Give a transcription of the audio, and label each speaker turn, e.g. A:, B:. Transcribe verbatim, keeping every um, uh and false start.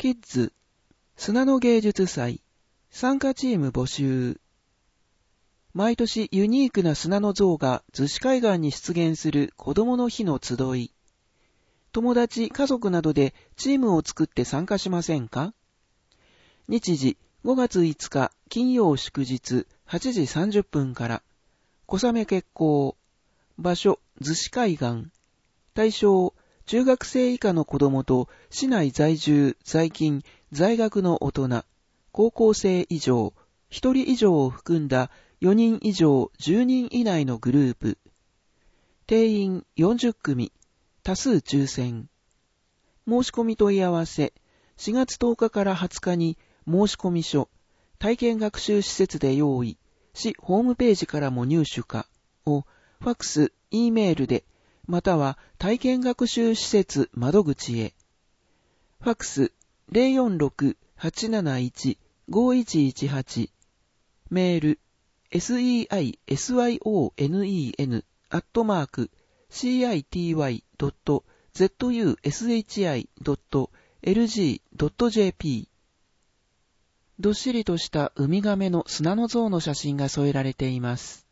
A: キッズ、砂の芸術祭、参加チーム募集。毎年ユニークな砂の像が逗子海岸に出現する子供の日の集い。友達、家族などでチームを作って参加しませんか？日時、ごがついつか金曜祝日はちじさんじゅっぷんから。小雨決行。場所、逗子海岸。対象、中学生以下の子供と市内在住、在勤、在学の大人、高校生以上、ひとり以上を含んだよにん以上じゅうにん以内のグループ。定員よんじゅっくみ、多数抽選。申し込み問い合わせ、しがつとおかからはつかに申し込み書、体験学習施設で用意、市ホームページからも入手可を、ファックス、E メールで、または体験学習施設窓口へ。ファックス ゼロよんろく はちなないち ごいちいちはち。メール セイソン アットマーク シーアイティーワイ ドット ゼットユーエスエイチアイ ドット エルジー ドット ジェーピー。どっしりとしたウミガメの砂の像の写真が添えられています。